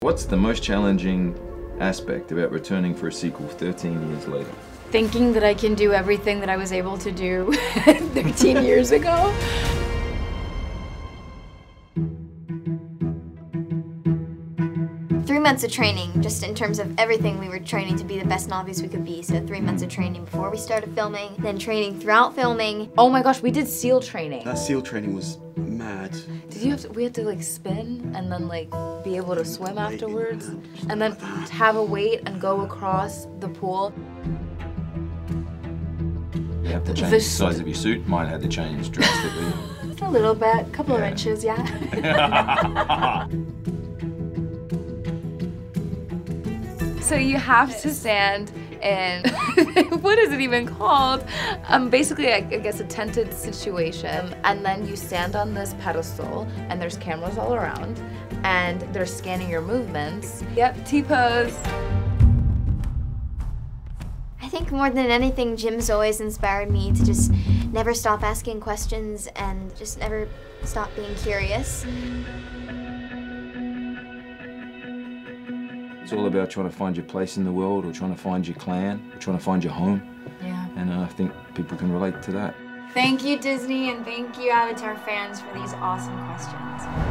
What's the most challenging aspect about returning for a sequel 13 years later? Thinking that I can do everything that I was able to do 13 years ago. Three months of training, just in terms of everything. We were training to be the best Na'vis we could be. So 3 months of training before we started filming, then training throughout filming. Oh my gosh, we did SEAL training. That SEAL training was mad. Did you have to, we had to like spin and then like be able to swim afterwards? And then have a weight and go across the pool. You have to change the size of your suit. Mine had to change drastically. Just a little bit, a couple of inches, yeah. So you have to stand in, what is it even called? Basically, I guess a tented situation, and then you stand on this pedestal, and there's cameras all around, and they're scanning your movements. Yep, T-pose. I think more than anything, Jim's always inspired me to just never stop asking questions and just never stop being curious. It's all about trying to find your place in the world, or trying to find your clan, or trying to find your home. Yeah. And I think people can relate to that. Thank you, Disney, and thank you, Avatar fans, for these awesome questions.